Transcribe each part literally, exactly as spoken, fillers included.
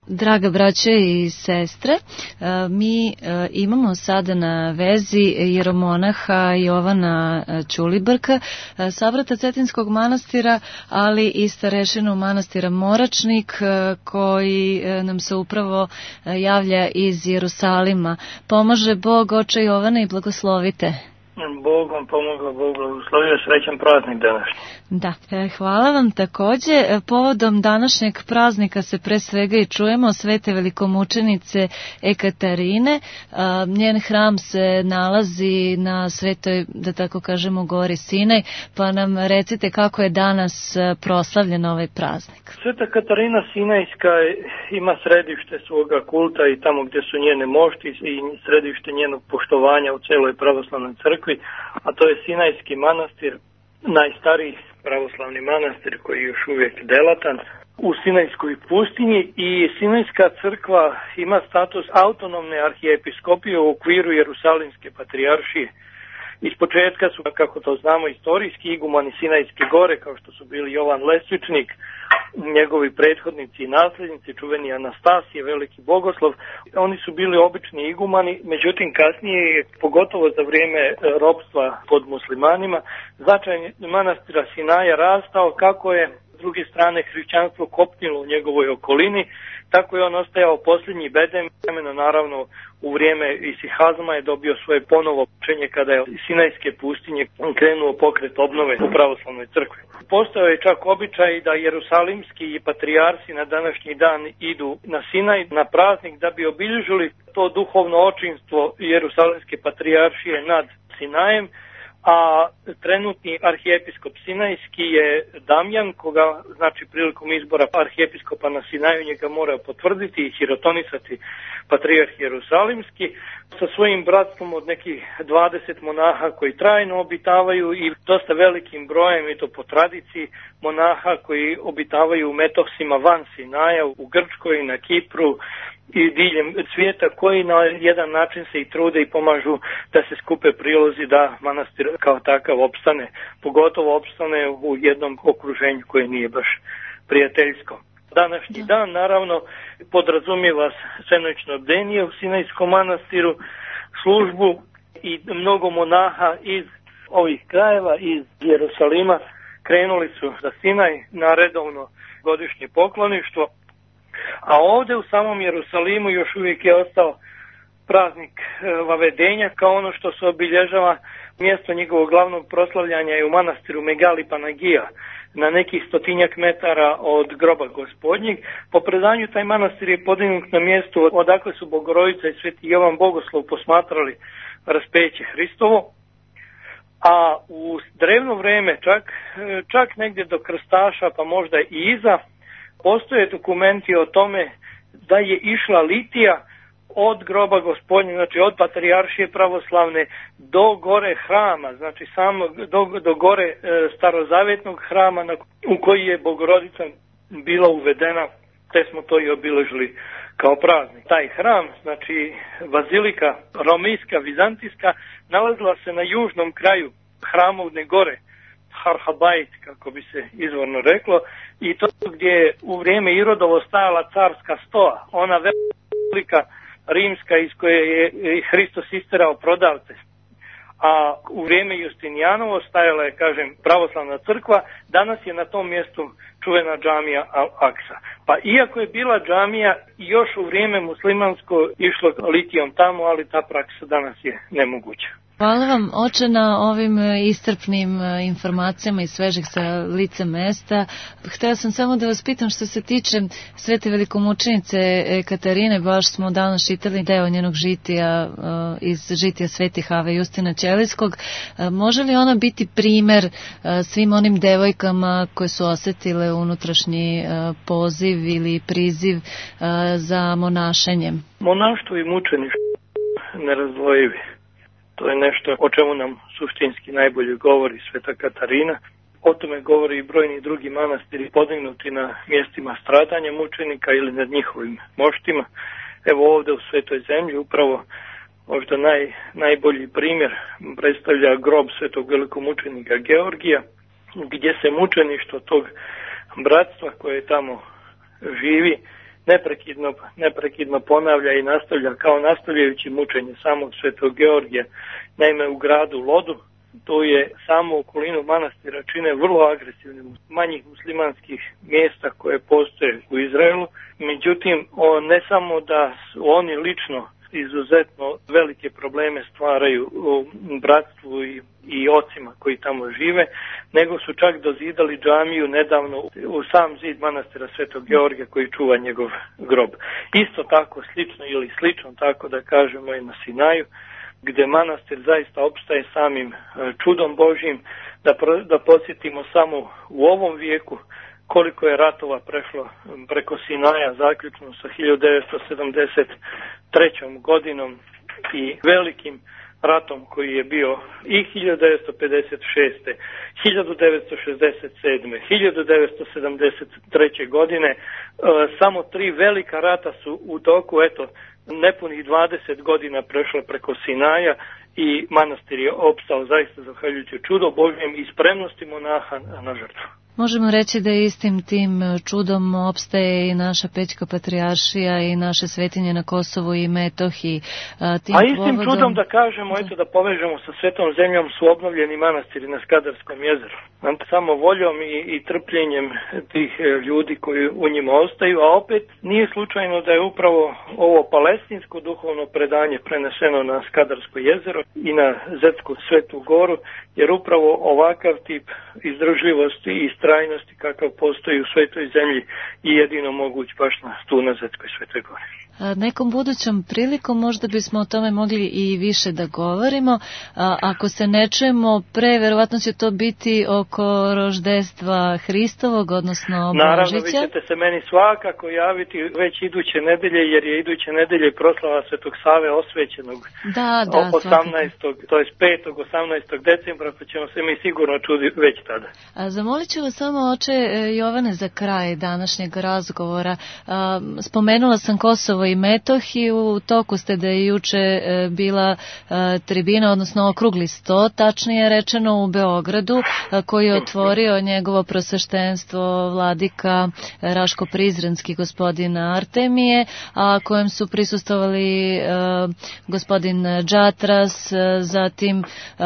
Draga braćo i sestre, mi imamo sada na vezi jeromonaha Jovana Ćulibrka, sabrata Cetinskog manastira, ali i starešinu manastira Moračnik, koji nam se upravo javlja iz Jerusalima. Pomaže Bog, oče Jovana, i blagoslovite. Bog vam pomogao, Bog blagoslovio, srećan praznik današnji. Da, hvala vam takođe. Povodom današnjeg praznika se pre svega i čujemo svete velikomučenice Ekaterine. Njen hram se nalazi na svetoj, da tako kažemo, gori Sinaj, pa nam recite kako je danas proslavljen ovaj praznik. Sveta Katarina Sinajska ima središte svoga kulta i tamo gdje su njene mošti i središte njenog poštovanja u celoj pravoslavnoj crkvi, a to je Sinajski manastir, najstariji pravoslavni manastir koji je još uvijek delatan u Sinajskoj pustinji, i Sinajska crkva ima status autonomne arhijepiskopije u okviru Jerusalimske patrijaršije. Ispočetka su, kako to znamo istorijski, igumani Sinajske gore, kao što su bili Jovan Lesvičnik, njegovi prethodnici i nasljednici, čuveni Anastasije, veliki bogoslov. Oni su bili obični igumani, međutim kasnije je, pogotovo za vrijeme ropstva pod muslimanima, značaj manastira Sinaja rastao. Kako je s druge strane hrišćanstvo kopnilo u njegovoj okolini, tako je on ostajao posljednji bedem. Vremeno, naravno, u vrijeme Isihazma je dobio svoje ponovo učenje kada je iz Sinajske pustinje krenuo pokret obnove u pravoslavnoj crkvi. Postao je čak običaj da jerusalimski patrijarsi na današnji dan idu na Sinaj na praznik da bi obilježili to duhovno očinstvo Jerusalimske patrijaršije nad Sinajem, a trenutni arhijepiskop Sinajski je Damjan, koga, znači, prilikom izbora arhijepiskopa na Sinaju njega mora potvrditi i hirotonisati patrijarh Jerusalimski, sa svojim bratstvom od nekih dvadeset monaha koji trajno obitavaju i dosta velikim brojem, i to po tradiciji, monaha koji obitavaju u metosima van Sinaja, u Grčkoj, na Kipru i diljem svijeta, koji na jedan način se i trude i pomažu da se skupe prilozi da manastir kao takav opstane, pogotovo opstane u jednom okruženju koje nije baš prijateljsko. Današnji dan, naravno, podrazumijeva svenoćno bdenje u Sinajskom manastiru, službu, i mnogo monaha iz ovih krajeva, iz Jerusalima, krenuli su za Sinaj na redovno godišnje pokloništvo. A ovdje u samom Jerusalimu još uvijek je ostao praznik Vavedenja kao ono što se obilježava. Mjesto njegovog glavnog proslavljanja je u manastiru Megali Panagija, na nekih stotinjak metara od groba Gospodnjeg. Po predanju taj manastir je podignut na mjestu odakle su Bogorodica i Sveti Jovan Bogoslov posmatrali raspeće Hristovo. A u drevno vrijeme, čak, čak negdje do krstaša, pa možda i iza, postoje dokumenti o tome da je išla litija od groba Gospodnje, znači od patrijaršije pravoslavne do gore hrama, znači samo do, do gore e, starozavjetnog hrama na, u koji je Bogorodica bila uvedena, te smo to i obilježili kao praznik. Taj hram, znači bazilika romijska, vizantijska, nalazila se na južnom kraju hramovne gore, Harhabajt, kako bi se izvorno reklo, i to gdje je u vrijeme Irodovo stajala carska stoa, ona velika rimska iz koje je Hristos isterao prodavce. A u vrijeme Justinijanovo stajala je, kažem, pravoslavna crkva, danas je na tom mjestu čuvena džamija Al-Aksa. Pa iako je bila džamija, još u vrijeme muslimansko išlo litijom tamo, ali ta praksa danas je nemoguća. Hvala vam, oče, na ovim iscrpnim informacijama i svežih sa lica mesta. Htela sam samo da vas pitam što se tiče svete velikomučenice Katarine, baš smo danas čitali deo njenog žitija iz žitija Svetih Ave Justina Ćelijskog. Može li ona biti primer svim onim devojkama koje su osjetile unutrašnji poziv ili priziv za monašenjem? Monaštvo i mučeništvo nerazdvojivi. To je nešto o čemu nam suštinski najbolje govori Sveta Katarina. O tome govori i brojni drugi manastiri podignuti na mjestima stradanja mučenika ili nad njihovim moštima. Evo ovdje u Svetoj zemlji upravo možda naj, najbolji primjer predstavlja grob svetog velikomučenika Georgija, gdje se mučeništvo tog bratstva koje tamo živi neprekidno, neprekidno ponavlja i nastavlja kao nastavljajući mučenje samog Svetog Georgija. Naime, u gradu Lodu, to je samo okolinu manastira čine vrlo agresivnim manjih muslimanskih mjesta koje postoje u Izraelu. Međutim, on, ne samo da su oni lično izuzetno velike probleme stvaraju u bratstvu i, i ocima koji tamo žive, nego su čak dozidali džamiju nedavno u sam zid manastira Svetog Georgija koji čuva njegov grob. Isto tako slično ili slično tako da kažemo i na Sinaju, gdje manastir zaista opstaje samim čudom Božjim, da, da posjetimo samo u ovom vijeku koliko je ratova prešlo preko Sinaja, zaključno sa hiljadu devetsto sedamdeset trećom godinom i velikim ratom koji je bio i hiljadu devetsto pedeset šeste, hiljadu devetsto šezdeset sedme, hiljadu devetsto sedamdeset treće godine. E, samo tri velika rata su u toku, eto, nepunih dvadeset godina prešlo preko Sinaja i manastir je opstao zaista zahvaljujući čudo Božjem i spremnosti monaha na žrtvu. Možemo reći da istim tim čudom opstaje i naša Pećka patrijaršija i naše svetinje na Kosovu i Metohiji. A, tim A istim povodom... čudom da kažemo, eto da povežemo sa Svetom zemljom, su obnovljeni manastiri na Skadarskom jezeru. Samo voljom i, i trpljenjem tih ljudi koji u njima ostaju, a opet nije slučajno da je upravo ovo palestinsko duhovno predanje preneseno na Skadarsko jezero i na Zetsku Svetu Goru, jer upravo ovakav tip izdržljivosti i trajnosti kakav postoji u Svetoj zemlji i jedino moguć baš na tu na Zetskoj Svetoj Gori. A nekom budućom prilikom možda bismo o tome mogli i više da govorimo. A, ako se ne čujemo pre, verovatno će to biti oko roždestva Hristovog, odnosno Božića. Naravno, vi ćete se meni svakako javiti već iduće nedelje, jer je iduće nedelje proslava Svetog Save Osvećenog. Da, da, osamnaestog to jest petog osamnaestog decembra, pa ćemo se mi sigurno čuti već tada. A zamolit ću vas samo, oče Jovane, za kraj današnjeg razgovora. A, spomenula sam Kosovo i Metohiju, u toku ste da je juče e, bila e, tribina, odnosno okrugli sto, tačnije rečeno u Beogradu, a, koji je otvorio njegovo prosveštenstvo vladika Raško Prizrenski, gospodina Artemije, a kojem su prisustovali e, gospodin Džatras, e, zatim e,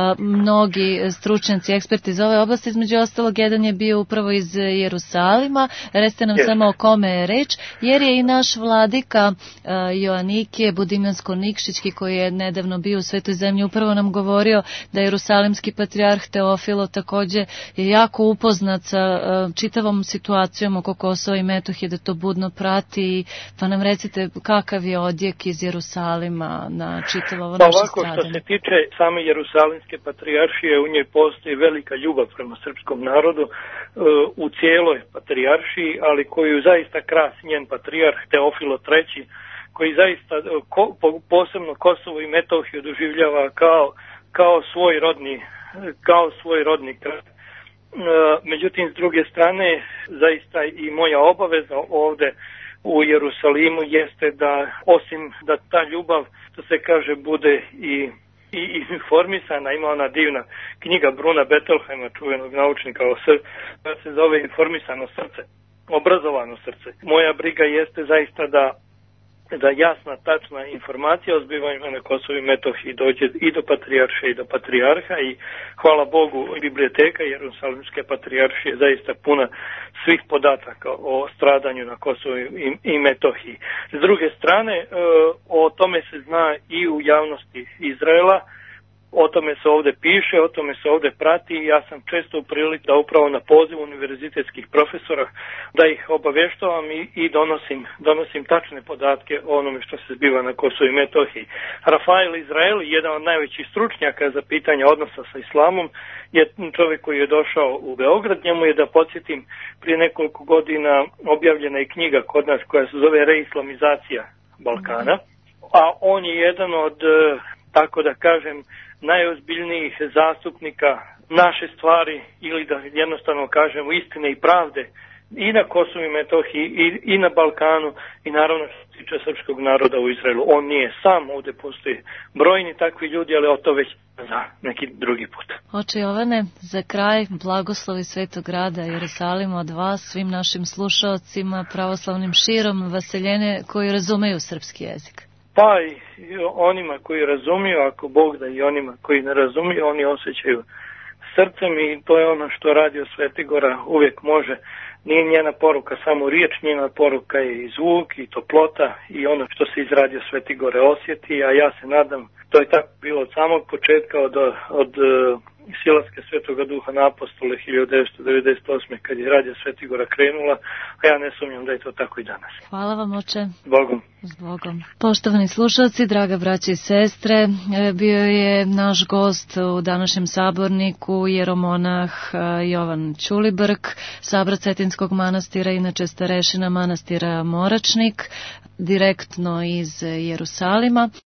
mnogi stručnjaci, eksperti iz ove oblasti, između ostalog jedan je bio upravo iz Jerusalima. Recite nam yes. samo o kome je reč, jer je i naš vladika Joanikije Budimljansko-Nikšićki, koji je nedavno bio u Svetoj zemlji, upravo nam govorio da je jerusalimski patrijarh Teofilo također je jako upoznat sa čitavom situacijom oko Kosova i Metohije, da to budno prati, pa nam recite kakav je odjek iz Jerusalima na čitavo ovo naše ovako, stradanje. Što se tiče same jerusalimske patrijaršije, u njoj postoji velika ljubav prema srpskom narodu u cijeloj patrijaršiji, ali koju zaista krasi njen patrijarh Teofilo treći, koji zaista ko, posebno Kosovo i Metohiju doživljava kao, kao svoj rodni kao svoj rodni kraj. Međutim, s druge strane, zaista i moja obaveza ovdje u Jerusalimu jeste da, osim da ta ljubav, što se kaže, bude i i informisana. Ima ona divna knjiga Bruna Bettelheima, čuvenog naučnika o srcu, koja se zove Informisano srce, obrazovano srce. Moja briga jeste zaista da da jasna, tačna informacija o zbivanjima na Kosovu i Metohiji dođe i do patrijarše i do patrijarha, i hvala Bogu biblioteka Jerusalimske patrijaršije zaista puna svih podataka o stradanju na Kosovu i, i Metohiji. S druge strane, o tome se zna i u javnosti Izraela, o tome se ovdje piše, o tome se ovdje prati, i ja sam često u prilici da upravo na poziv univerzitetskih profesora da ih obavještavam i, i donosim, donosim tačne podatke o onome što se zbiva na Kosovu i Metohiji. Rafael Izraeli, jedan od najvećih stručnjaka za pitanje odnosa sa islamom, je čovjek koji je došao u Beograd. Njemu je, da podsjetim, prije nekoliko godina objavljena je knjiga kod nas koja se zove Reislamizacija Balkana, a on je jedan od, tako da kažem, najozbiljnijih zastupnika naše stvari, ili da jednostavno kažemo istine i pravde i na Kosovu i Metohiji i, i na Balkanu i naravno što se tiče srpskog naroda u Izraelu. On nije sam, ovdje postoji brojni takvi ljudi, ali o to već za neki drugi put. Oče Jovane, za kraj blagoslovi Svetog grada Jerusalima od vas, svim našim slušaocima, pravoslavnim širom Vaseljene koji razumeju srpski jezik. Pa i onima koji razumiju, ako Bog da i onima koji ne razumiju, oni osjećaju srcem i to je ono što Radio Svetigora uvijek može. Nije njena poruka samo riječ, njena poruka je i zvuk i toplota i ono što se iz Radio Svetigore osjeti, a ja se nadam, to je tako bilo od samog početka, od, od silaska Svetoga Duha na apostole hiljadu devetsto devedeset osme kad je Radio Svetigora krenula, a ja ne sumnjam da je to tako i danas. Hvala vam, oče. S Bogom. S Bogom. Poštovani slušalci, draga braće i sestre, bio je naš gost u današnjem saborniku jeromonah Jovan Ćulibrk, sabrac Cetinskog manastira, inače starešina manastira Moračnik, direktno iz Jerusalima.